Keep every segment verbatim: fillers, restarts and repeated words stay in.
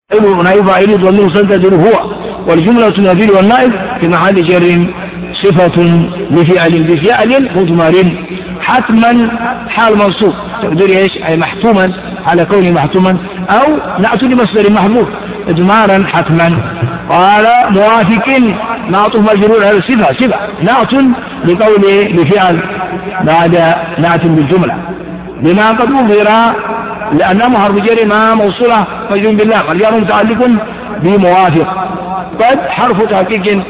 ونائب فاعل ضمير مستتر هو، والجملة النفيل والنائب في محل جر صفة لفعل بفعل مضمر حتما حال منصوب تقدر ايش اي محتوما على كونه محتوما او نعت لمصدر محذوف اضمارا حتما. قال موافق نعت مجرور على صفة صفة نعت لقوله بفعل بعد نعت بالجملة بما قد أظهر لأنه حرف جر ما موصولة مجرور بالله والجار متعلق بموافق. قد حرف تحقيق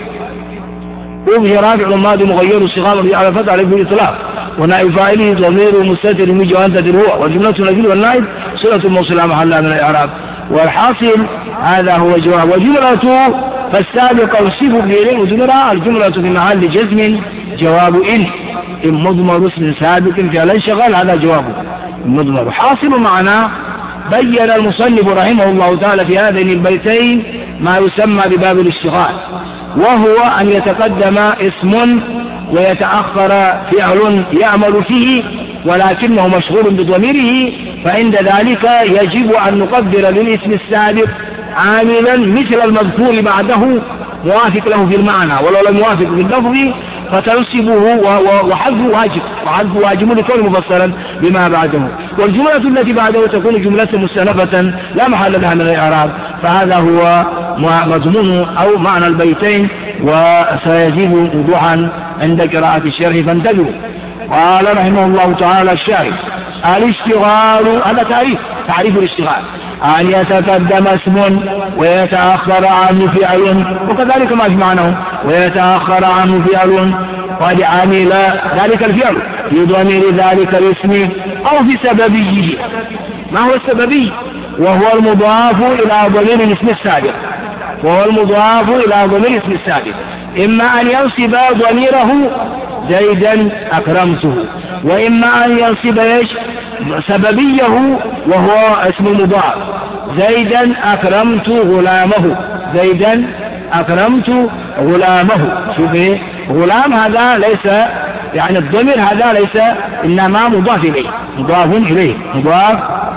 أظهر فعل ماضي مغير الصيغة على فتح عليه بالإطلاق ونائب فاعله ضمير مستتر يميج وأنت هو، والجملة النفيل والنائب صلة موصلة محلها من الإعراب. والحاصل هذا هو الجواب. والجملة فالسابقة والصف بإليه وجملة الجملة في محل جزم جواب إن إن مضمر اسم سابق فعلا شغال هذا جوابه المضمر. حاصل معناه بين المصنف رحمه الله تعالى في هذين البيتين ما يسمى بباب الاشتغال، وهو أن يتقدم اسم ويتأخر فعل يعمل فيه ولكنه مشغول بضميره، فعند ذلك يجب أن نقدر للاسم السابق عاملا مثل المذكور بعده موافق له في المعنى ولو لم يوافق في اللفظ فتنصبه وحذف واجب وحذف واجب لكون مفصلا بما بعده. والجملة التي بعده تكون جملة مستأنفة لا محل لها من الإعراب. فهذا هو مضمون أو معنى البيتين وسيزيد وضوحا عند قراءة الشرح فانتبهوا. قال رحمه الله تعالى الشارح الاشتغال هذا تعريف تعريف الاشتغال أن يتقدم اسم ويتأخر عنه فعل وكذلك ما جمعناه ويتأخر عنه فعل قد عمل ذلك الفعل في ضمير ذلك الاسم أو في سببيه. ما هو السببي؟ وهو المضاف إلى ضمير الاسم السابق وهو المضاف إلى ضمير الاسم السابق إما أن ينصب ضميره زيدا أكرمته وإما أن ينصب ايش سببيه وهو اسم مضاف زيدا أكرمت غلامه زيدا أكرمت غلامه. شوف ايه غلام هذا ليس يعني الضمير هذا ليس إنما مضاف إليه مضاف إليه مضاف.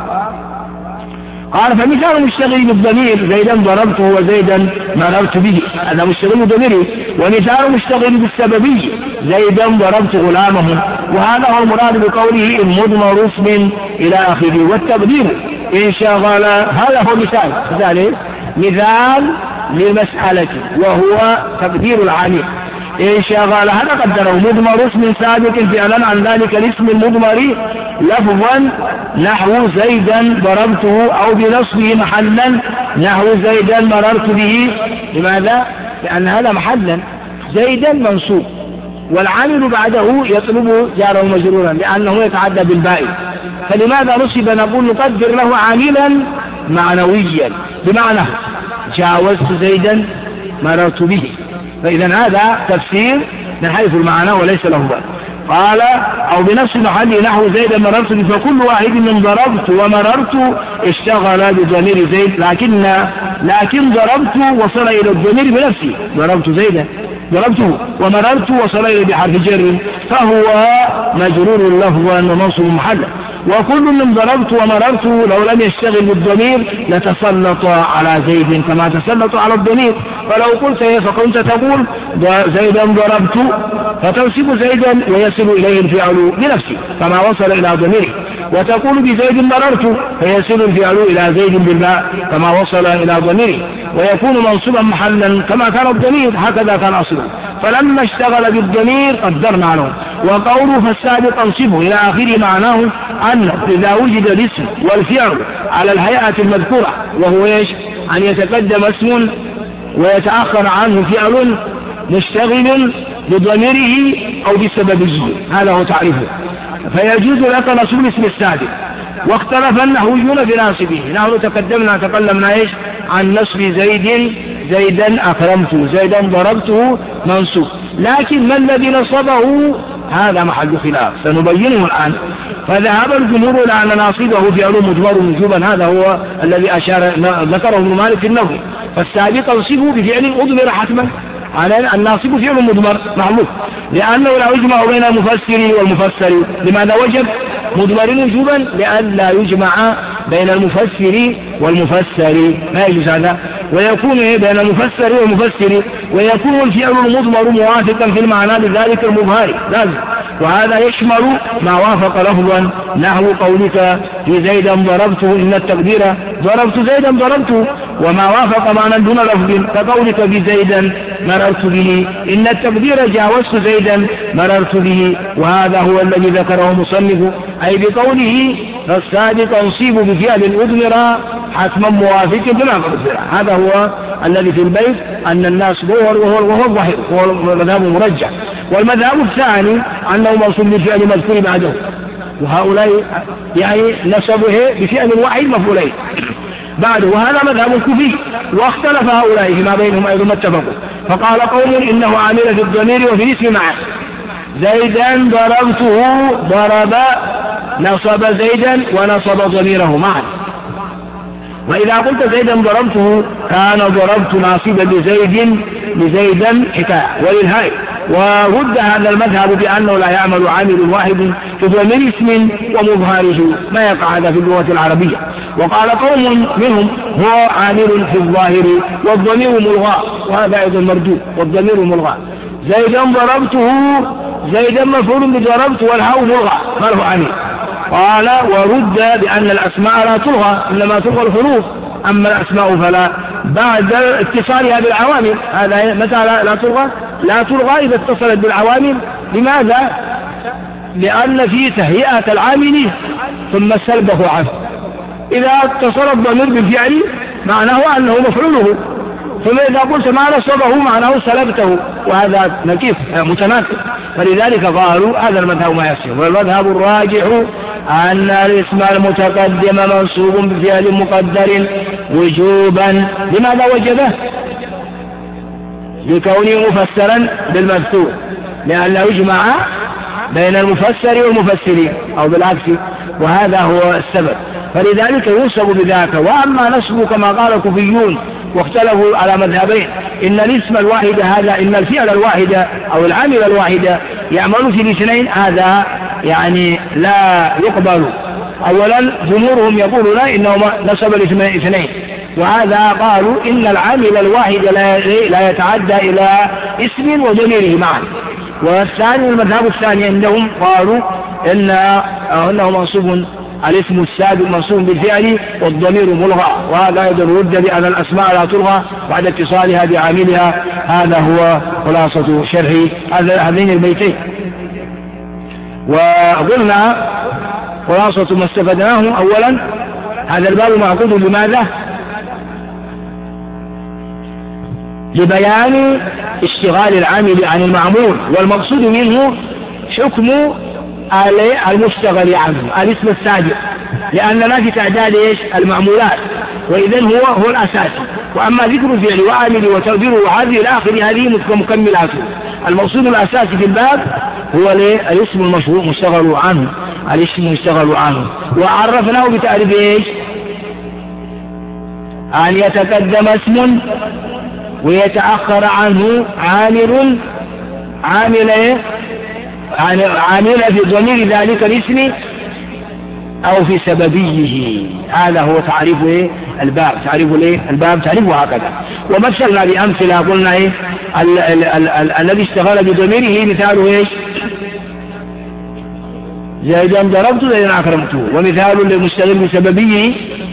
قال فمثال مشتغل بالضمير زيدا ضربته وزيدا مررت به هذا مشتغل بالضمير، ومثال مشتغل بالسببي زيدا ضربت غلامه، وهذا هو المراد بقوله المضمر اسم إلى آخره. والتقدير إن شغل هذا هو مثال مثال مثال للمسألة وهو تقدير العامل إن شغل هذا قدره مضمر اسم سابق فعلا عن ذلك الاسم المضمر لفظا نحو زيدا ضربته أو بنصبه محلا نحو زيدا مررت به. لماذا؟ لأن هذا محلا زيدا منصوب والعامل بعده يطلب جاره مجرورا لأنه يتعدى بالباء، فلماذا نصب نقول نقدر له عاملا معنويا بمعنى جاوزت زيدا مررت به. فإذا هذا تفسير من حيث المعنى وليس له بال. قال أو بنفس المحل نحو زيد مررت به فكل واحد من ضربت ومررت اشتغل بضمير زيد لكن لكن ضربت وصل إلى الضمير بنفسه ضربت زيدا ضربته ومررت وصل إلى بحرف جر فهو مجرور لفظا ومنصوب محلا. وكل من ضربت ومررت لو لم يشتغل بالضمير لتسلط على زيد كما تسلط على الضمير. فلو قلت ايه فكنت تقول زيدا ضربت فتنصب زيدا ويصل إليه الفعل بنفسه كما وصل إلى ضميره، وتقول بزيد مررت فيصل الفعل إلى زيد بالباء كما وصل إلى ضميره ويكون منصوبا محلا كما كان الضمير هكذا كان أصله. فلما اشتغل بالضمير قدرنا له. وقوله فالسابق انصبه إلى آخره معناه أن إذا وجد الاسم والفعل على الهيئة المذكورة وهو ايش أن يتقدم اسم ويتأخر عنه فعل مشتغل بضميره أو بسببه هذا هو تعريفه فيجوز لك نصب الاسم السابق. واختلف النحويون في ناصبه. نحن تقدمنا تكلمنا ايش عن نصب زيد زيدا أكرمته زيدا ضربته منصوب، لكن ما الذي نصبه هذا محل خلاف سنبينه الآن. فذهب الجمهور إلى أن ناصبه فعل مجمر وجوبا هذا هو الذي أشار ذكره ابن مالك في النظر. فالسابق انصبه بفعل أضمر حتما على الناصب فعل مضمر معروف لأنه لا يجمع بين المفسر والمفسر. لماذا وجب مضمر وجوبا؟ لأن لا يجمع بين المفسر والمفسر، ما يجوز هذا. ويكون بين المفسر والمفسر، ويكون الفعل المضمر موافقا في المعنى لذلك المظهر لازم. وهذا يشمل ما وافق لفظا نحو قولك في زيدا ضربته، إن التقدير ضربت زيدا ضربته، وما وافق معنى دون لفظ كقولك في زيدا مررت به، إن التقدير جاوزت زيدا مررت به. وهذا هو الذي ذكره المصنف، أي بقوله فالسابق تنصيب بفعل أضمر حتما موافق بما قدر. هذا هو الذي في البيت أن الناس ظهر وهو الظاهر، وهو المذهب مرجح. والمذهب الثاني أنه منصوب بفعل مذكور بعده، وهؤلاء يعني نصبه بفعل واحد مفعولين بعده، وهذا مذهب الكوفي. واختلف هؤلاء فيما بينهم أيضا ما اتفقوا، فقال قوم إنه عامل في الضمير وفي الاسم معا، زيدا ضربته ضرب نصب زيدا ونصب ضميره معا. وإذا قلت زيدا ضربته كان ضربت ناصبا لزيد لزيدا حكاية وللهاء. ورد هذا المذهب بأنه لا يعمل عامل واحد في ضمير اسم ومظهره، ما يقع هذا في اللغة العربية. وقال قوم منهم هو عامل في الظاهر والضمير ملغى، وهذا أيضا مردود، والضمير ملغى. زيدا ضربته زيدا مفعول بضربت والهاء ملغى ما له عامل. قال ورد بأن الأسماء لا تلغى، إنما تلغى الحروف، أما الأسماء فلا بعد اتصالها بالعوامل. هذا متى لا تلغى؟ لا تلغى إذا اتصلت بالعوامل. لماذا؟ لأن في تهيئة العامل ثم سلبه عنه. إذا اتصل الضمير بالفعل معناه أنه مفعوله، ثم إذا قلت ما نصبه معناه سلبته، وهذا نكيف متناقض. فلذلك قالوا هذا المذهب ما يصير. والمذهب الراجح أن الاسم المتقدم منصوب بفعل مقدر وجوبا. لماذا وجبه؟ لكونه مفسرا بالمذكور، لأنه يجمع بين المفسر والمفسرين أو بالعكس، وهذا هو السبب. فلذلك ينصب بذاك. وأما نصب كما قال الكوفيون واختلفوا على مذهبين، إن الاسم الواحد هذا، إن الفعل الواحد أو العامل الواحد يعمل في الاثنين، هذا يعني لا يقبل. أولا جمهورهم يقولون إنه نصب الاثنين، وهذا قالوا إن العامل الواحد لا يتعدى إلى اسم وضميره معا. والثاني المذهب الثاني عندهم قالوا إن أنه منصوب الاسم السابق منصوب بالفعل والضمير ملغى، وهذا أيضا رد بأن الأسماء لا تلغى بعد اتصالها بعاملها. هذا هو خلاصة شرح هذين البيتين. وقلنا خلاصة ما استفدناه، أولا هذا الباب معقود لماذا؟ لبيان اشتغال العامل عن المعمول، والمقصود منه حكم المشتغل عنه الاسم السابق، لأننا في تعداد ايش المعمولات، وإذن هو هو الأساس. وأما ذكر الفعل وعامل وتقديره وهذه الآخر هذه مكملاته. المقصود الأساسي في الباب هو الاسم المشروع مشتغل عنه، الاسم مشتغل عنه. وعرفناه بتعريف ايش؟ أن يتقدم اسم ويتأخر عنه عامل عامل ايه عامل في ضمير ذلك الاسم أو في سببيه. هذا هو تعريف ايه الباب، تعريف ايه الباب تعريفه هكذا. ومثلنا بأمثلة قلنا ايه الذي اشتغل بضميره مثاله ايش؟ زيدا ضربته زيدا أكرمته. ومثال للمشتغل بسببيه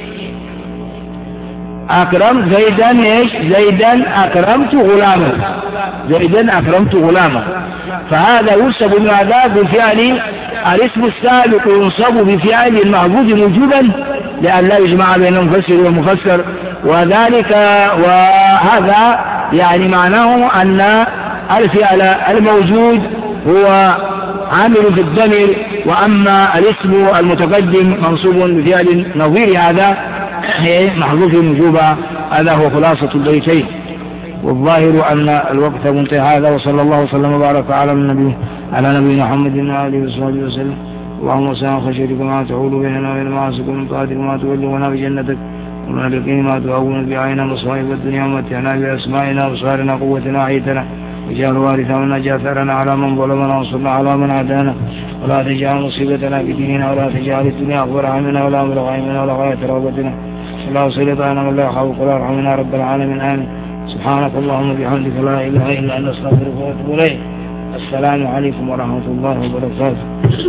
أكرم زيدا ايش؟ زيدا أكرمت غلامه، زيدا أكرمت غلامه. فهذا ينصب من هذا بفعل الاسم السابق ينصب بفعل المحذوف وجوبا، لأن لا يجمع بين المفسر والمفسر. وذلك وهذا يعني معناه أن الفعل الموجود هو عامل في الضمير، وأما الاسم المتقدم منصوب بفعل نظير هذا محذوف وجوبا. هذا هو خلاصة البيتين. والظاهر أن الوقت منتهى. هذا وصلى الله وسلم وبارك على النبي على نبينا محمد وآله وصحبه وسلم. اللهم صل خشيتك ما تحول بيننا وبين معاصيك ومن طاعتك ما تبلغنا بجنتك ومن اليقين ما تهون بعيننا مصائب الدنيا ومتعنا بأسمائنا وأبصارنا قوتنا أحييتنا واجعل وارثا منا جاثرنا على من ظلمنا وانصرنا على من عادانا ولا تجعل مصيبتنا في ديننا ولا تجعل الدنيا أكبر همنا ولا مبلغ علمنا ولا غاية رغبتنا ولا سلطانا ولا يخافك ولا يرحمنا رب العالمين آمين. سبحانك اللهم وبحمدك لا إله إلا أنت أستغفرك وأتوب إليك. السلام عليكم ورحمة الله وبركاته.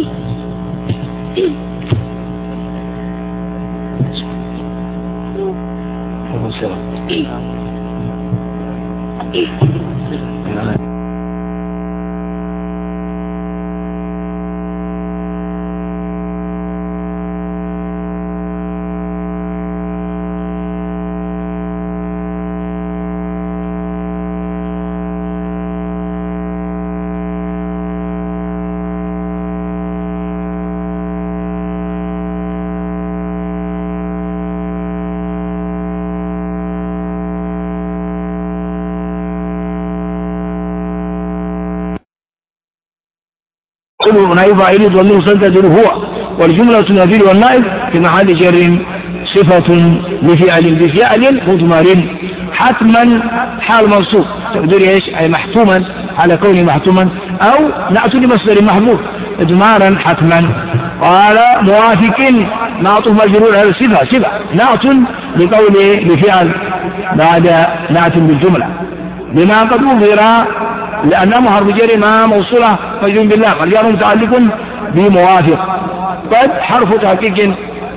نائب فاعل ضمير سنتدر هو والجملة النافل والنائب في محل جر صفة لفعل بفعل مضمر حتما حال منصوب تقدر ايش اي محتوما على كونه محتوما او نأتي لمصدر محذوف اضمارا حتما. قال موافق نعط مجرور على الصفة صفة نعط لقوله بفعل بعد نعت بالجملة بما قد أظهر لأنه حرف جر ما موصولة مجرور بالله والجار متعلق بموافق قد حرف تحقيق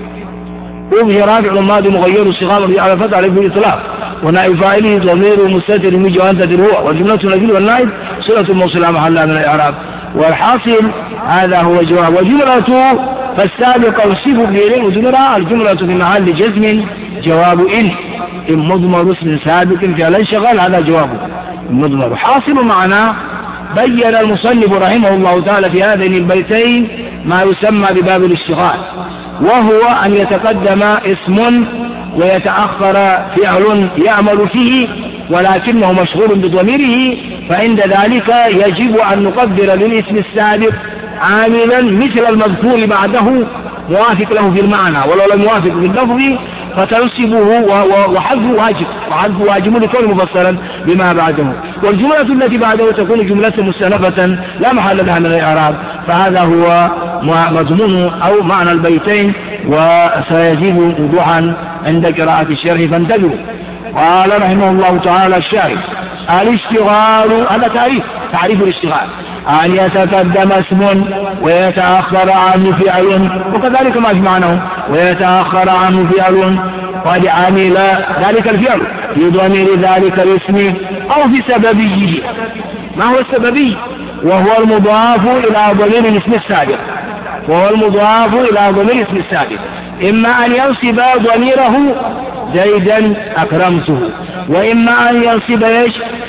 أظهر فعل ماضي مغير الصيغة على فتح عليه بالإطلاق ونائب فاعله ضمير مستتر من جوانب هو والجملة النافية والنائب صلة موصلة محلها من الإعراب. والحاصل هذا هو جواب. والجملة فالسابقة والصف بإليه وجملة الجملة في محل جزم جواب إن إن مضمر اسم سابق فعلا شغال هذا جوابه المضمر. حاصل معنا بين المصنف رحمه الله تعالى في هذين البيتين ما يسمى بباب الاشتغال وهو أن يتقدم اسم ويتأخر فعل يعمل فيه ولكنه مشغول بضميره فعند ذلك يجب أن نقدر للاسم السابق عاملا مثل المذكور بعده موافق له في المعنى ولو لم يوافق في اللفظ فتنصبه وحذف واجب وحذف واجب لكون مفصلا بما بعده. والجملة التي بعده تكون جملة مستنفة لا محل لها من الإعراب فهذا هو مضمون أو معنى البيتين وسيزيد وضوحا عند قراءة الشرح فانتبهوا. قال رحمه الله تعالى الشارح الاشتغال هذا تعريف تعريف الاشتغال أن يتقدم اسم ويتأخر عنه فعل وكذلك ما جمعناه ويتأخر عنه فعل قد عمل ذلك الفعل في ضمير ذلك الاسم أو في سببيه. ما هو السببي؟ وهو المضاف إلى ضمير الاسم السابق وهو المضاف إلى ضمير الاسم السابق إما أن ينصب ضميره زيدا أكرمته وإما أن ينصب ايش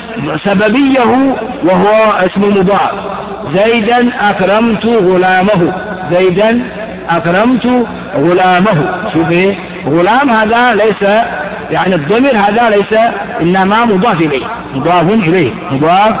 سببيه وهو اسم مضاف زيدا أكرمت غلامه زيدا أكرمت غلامه. شوف ايه غلام هذا ليس يعني الضمير هذا ليس إنما مضاف إليه مضاف إليه مضاف.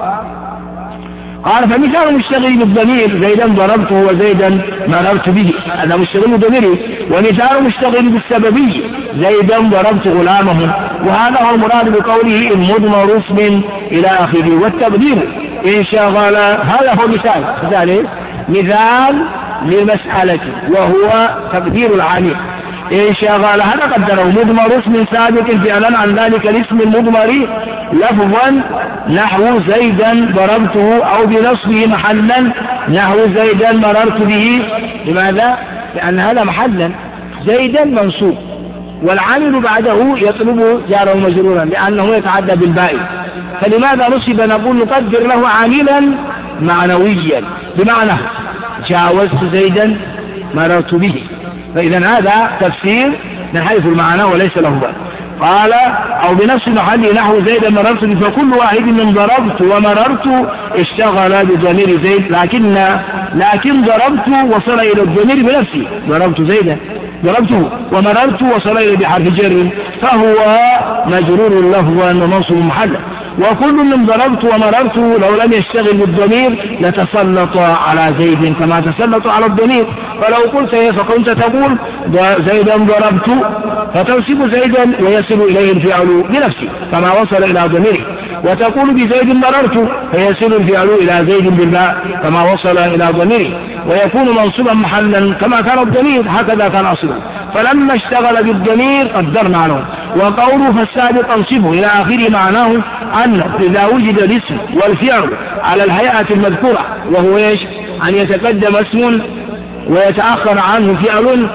قال فمثال مشتغل بالضمير زيدا ضربته وزيدا مررت به هذا مشتغل بالضمير. ومثال مشتغل بالسببي زيدا ضربت غلامه وهذا هو المراد بقوله المضمر اسم إلى آخره. والتقدير إن شغل هذا هو مثال مثال مثال للمسألة وهو تقدير العامل إن شغل هذا قدره مضمر اسم سابق فعلا عن ذلك الاسم المضمر لفظا نحو زيدا ضربته أو بنصبه محلا نحو زيدا مررت به. لماذا؟ لأن هذا محلا زيدا منصوب والعامل بعده يطلب جاره مجرورا لأنه يتعدى بالباء فلماذا نصب نقول نقدر له عاملا معنويا بمعنى جاوزت زيدا مررت به. فإذا هذا تفسير من حيث المعنى وليس له بال. قال أو بنفس محل نحو زيد مررت به فكل واحد من ضربت ومررت اشتغل بضمير زيد لكن لكن ضربت وصل إلى الضمير بنفسه ضربت زيدا ضربته ومررت وصل إلى بحرف جر فهو مجرور لفظا ومنصوب محلا. وكل من ضربت ومررت لو لم يشتغل بالضمير لتسلط على زيد كما تسلط على الضمير. فلو قلت فكنت تقول زيدا ضربت فتنصب زيدا ويصل إليه الفعل بنفسه كما وصل إلى ضميره. وتقول بزيد مررت فيصل الفعل إلى زيد بالباء كما وصل إلى ضميره، ويكون منصوبا محلا كما كان الضمير هكذا كان أصلا. فلما اشتغل بالضمير قدرنا له. وقوله فالسابق انصبه إلى آخره معناه أن إذا وجد الاسم والفعل على الهيئة المذكورة وهو إيش؟ أن يتقدم اسم ويتأخر عنه فعل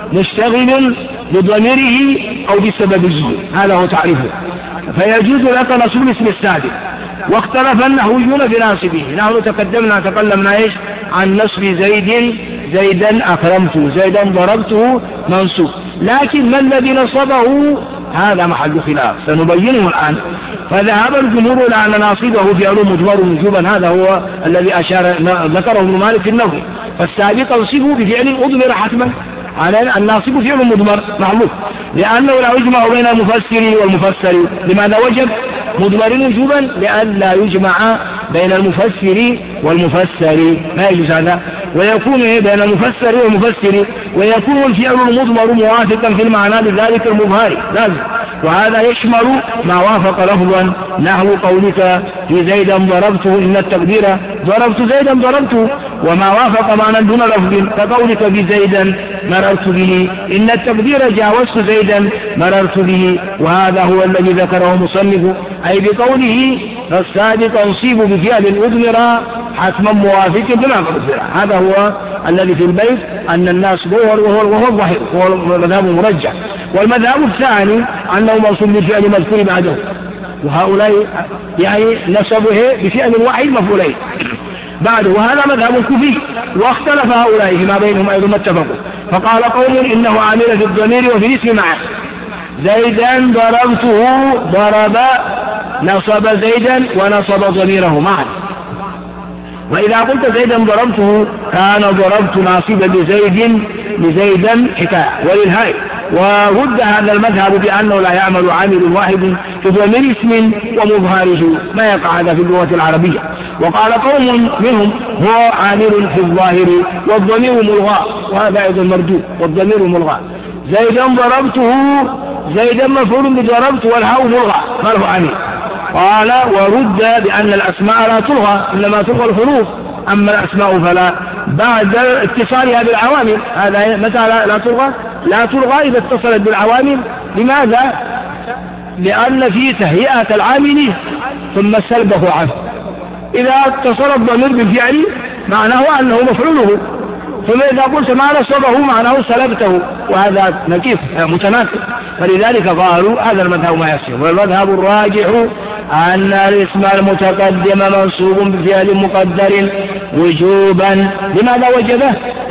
مشتغل بضميره أو بسببه، هذا هو تعريفه. فيجوز لك نصب الاسم السابق. واختلف النحويون في ناصبه. نحن تقدمنا تكلمنا إيش؟ عن نصب زيد زيدا أكرمته زيدا ضربته منصوب، لكن ما الذي نصبه هذا محل خلاف سنبينه الآن. فذهب الجمهور إلى أن ناصبه فعل مجبر وجوبا، هذا هو الذي أشار ذكره ابن مالك في النظر. فالسابق انصبه بفعل أضمر حتما على الناصب فعل مضمر معروف، لأنه لا يجمع بين المفسر والمفسر. لماذا وجب مضمر وجوبا؟ لأن لا يجمع بين المفسر والمفسر، ما يجوز هذا. ويكون بين المفسر والمفسر، ويكون الفعل المضمر موافقا في المعنى لذلك المظهر لازم، وهذا يشمل ما وافق لفظا نحو قولك في زيدا ضربته إن التقدير ضربت زيدا ضربته، وما وافق معنى دون لفظ كقولك في زيدا مررت به إن التقدير جاوزت زيدا مررت به. وهذا هو الذي ذكره مصنف، أي بقوله فالسابق انصيب بفعل أضمر حتما موافق بما قدر. هذا هو الذي في البيت أن الناس ظهر وهو وهو الظاهر وهو المذهب المرجح. والمذهب الثاني أنه منصوب بفعل مذكور بعده، وهؤلاء يعني نسبه بفعل واحد مفعولين بعده، وهذا مذهب الكوفي. واختلف هؤلاء فيما بينهم أيضا ما اتفقوا، فقال قوم إنه عامل في الضمير وفي الاسم معه. زيدا ضربته ضرب نصب زيدا ونصب ضميره معا. وإذا قلت زيدا ضربته كان ضربت ناصبا لزيد لزيدا حكاية وللهاء. ورد هذا المذهب بأنه لا يعمل عامل واحد في ضمير اسم ومظهره، ما يقع هذا في اللغة العربية. وقال قوم منهم هو عامل في الظاهر والضمير ملغى، وهذا أيضا مردود والضمير ملغى. زيدا ضربته زيدا مفعول بضربت والهاء ملغى ما له عامل. قال ورد بأن الأسماء لا تلغى إنما تلغى الحروف، أما الأسماء فلا بعد اتصالها بالعوامل. هذا متى لا, لا تلغى؟ لا تلغى إذا اتصلت بالعوامل. لماذا؟ لأن في تهيئة العامل ثم سلبه عنه. إذا اتصل الضمير بالفعل معناه أنه مفعوله، ثم إذا قلت ما نصبه معناه سلبته، وهذا نكيف متناقض. فلذلك قالوا هذا المذهب ما يصير. والمذهب الراجح أن الاسم المتقدم منصوب بفعل مقدر وجوبا. لماذا وجبه؟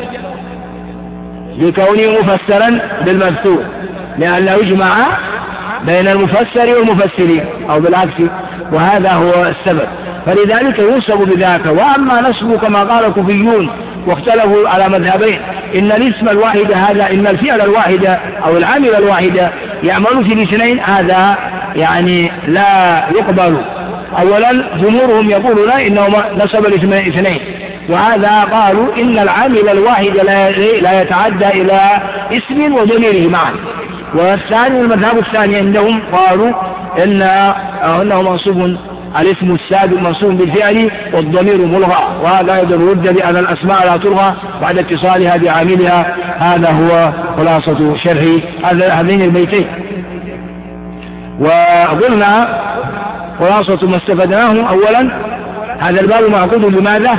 لكونه مفسرا بالمذكور، لأن يجمع بين المفسر والمفسرين أو بالعكس، وهذا هو السبب. فلذلك ينصب بذاك. وأما نصب كما قال الكوفيون واختلفوا على مذهبين، إن الاسم الواحد هذا إن الفعل الواحد أو العامل الواحد يعمل في الاثنين، هذا يعني لا يقبل. أولا جمهورهم يقولون إنه نصب الاثنين، وهذا قالوا إن العامل الواحد لا يتعدى إلى اسم وضميره معا. والثاني المذهب الثاني عندهم قالوا إن أنه منصوب الاسم السابق منصوب بالفعل والضمير ملغى، وهذا أيضا رد بأن الأسماء لا تلغى بعد اتصالها بعاملها. هذا هو خلاصة شرح هذين البيتين. وقلنا خلاصة ما استفدناه. أولا هذا الباب معقود لماذا؟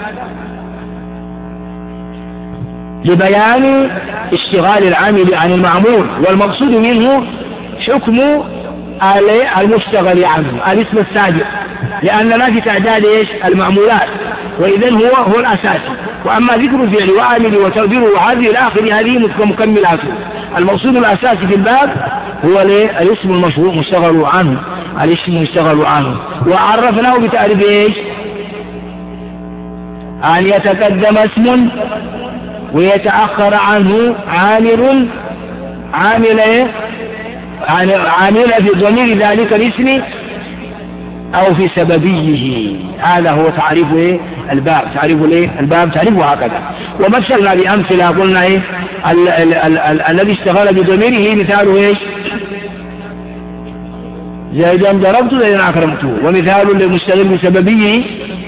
لبيان اشتغال العامل عن المعمول، والمقصود منه حكم المشتغل عنه الاسم السابق، لأننا في تعداد ايش المعمولات، وإذن هو هو الأساس. وأما ذكر الفعل وعامل وتقديره وهذه الآخر هذه مكملاته. المقصود الأساسي في الباب هو الاسم المشروع مشتغل عنه الاسم مشتغل عنه. وعرفناه بتعريف ايش؟ أن يتقدم اسم ويتأخر عنه عامل عامل ايه عامل في ضمير ذلك الاسم أو في سببيه. هذا هو تعريف ايه الباب تعريف ايه الباب تعريفه هكذا. ومثلنا بأمثلة قلنا ايه ال ال ال ال الذي اشتغل بضميره مثاله ايش؟ زيدا ضربته زيدا أكرمته. ومثال للمستغل بسببه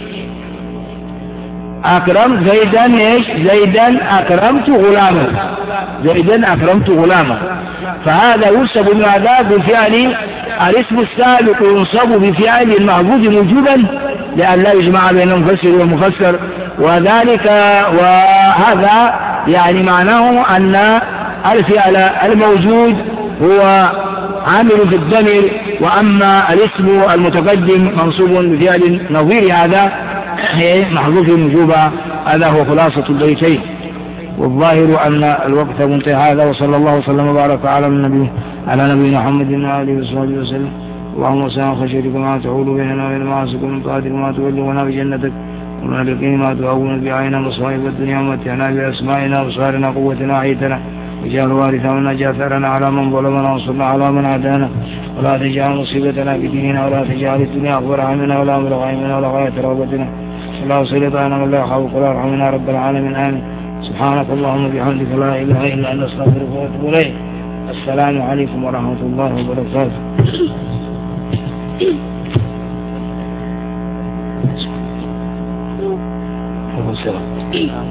أكرمت زيدا إيش؟ زيدا أكرمت غلاما، زيدا أكرمت غلاما. فهذا ينصب من هذا بفعل الاسم السابق ينصب بفعل المحذوف وجوبا لأن لا يجمع بين المفسر والمفسر، وذلك وهذا يعني معناه أن الفعل الموجود هو عامل في الضمير، وأما الاسم المتقدم منصوب بفعل نظير هذا محذوف وجوبا. هذا هو خلاصة البيتين، والظاهر أن الوقت منتهى. هذا وصلى الله وسلم وبارك على النبي على نبينا محمد وآله وصحبه وسلم. اللهم صل خشيتك ما تحول بيننا وبين معاصيك ومن طاعتك ما تبلغنا بجنتك ومن اليقين ما تهون بعيننا مصائب الدنيا ومتعنا بأسمائنا وأبصارنا قوتنا أحيتنا واجعل وارثا منا جاثرنا على من ظلمنا وانصرنا على من عادانا ولا تجعل مصيبتنا في ديننا ولا تجعل الدنيا أكبر همنا ولا مبلغ علمنا ولا غاية رغبتنا ولا سلطانا ولا يخافك ولا يرحمنا رب العالمين آمين. سبحانك اللهم وبحمدك لا إله إلا أنت أستغفرك وأتوب إليك. السلام عليكم ورحمة الله وبركاته. السلام.